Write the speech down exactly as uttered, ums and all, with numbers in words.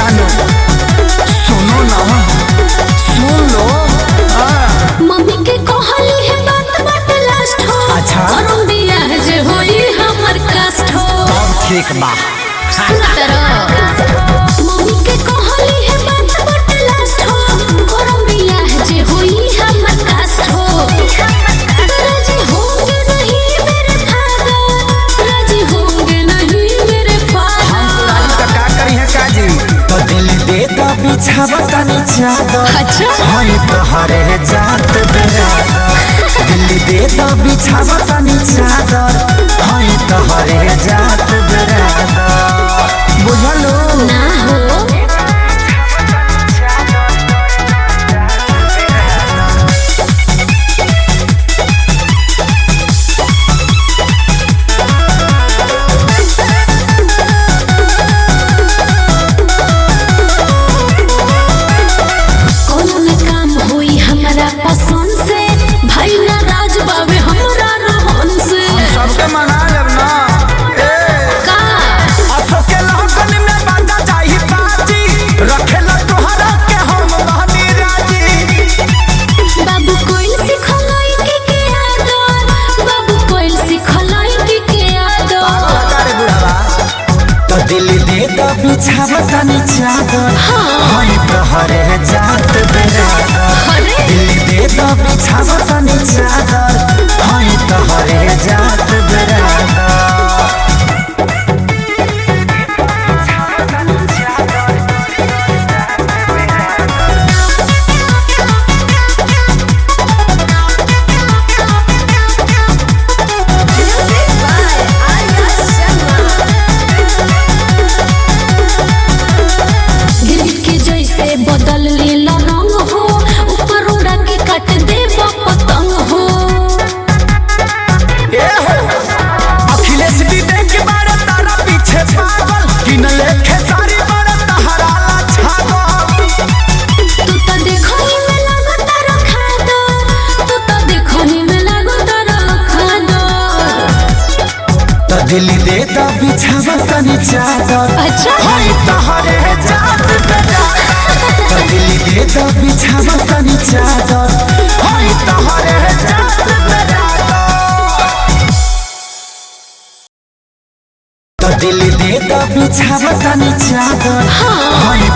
जानो सुनो ना सुन लो। मम्मी के कहली है बात बात लास्ट हो। अच्छा और बियाह जे होई हमर कास्ट हो। अब ठीक बा सुन तरो मम्मी के कहली है बात बात लास्ट हो। और बियाह जे होई हमर कास्ट हो। राजी होंगे नहीं मेरे फादर, राजी होंगे नहीं मेरे फादर। हम तो राजी का का करी है काजी तो दिल दे दा बिछावा तनी चादर। अच्छा हई तोहरे जात बेरादर दिल दे दा बिछावा तनी चादर। हई तोहरे जात बेरादर बुझलो ना हो। पसंद से भाई ना राज बाबे हमरा रहन से सबके मना लेब ना ए का असो के लगन में बांधा जाई बाजी रखेला तोहरा के हम बहनी राजी। बाबू कोई सिखलाई के के आदर, बाबू कोई सिखलाई के के आदर। अरे बुढ़ावा तो दिल दे दा बिछावा तनी चादर। हई तोहरे जात बेरादर दिल दे दा बिछावा तनी चादर। हई तोहरे जात बेरादर बदल लीला रंग हो ऊपर उड़ा के काट दे पतंग हो। ए हो अखिलेश दीदी के बारे तारा पीछे पागल किन लेखे सारी बारे तहरा ला छागल। तू तो देखो ही में लागो तारा खादो, तू तो देखो ही में लागो तारा खादो। तो दिल दे दा बिछावा तनी चादर। अच्छा हई तोहरे जात बेरादर तो दिल दे दा बिछावा तनी चादर। हई तोहरे जात बेरादर तो दिल दे दा बिछावा तनी चादर। हई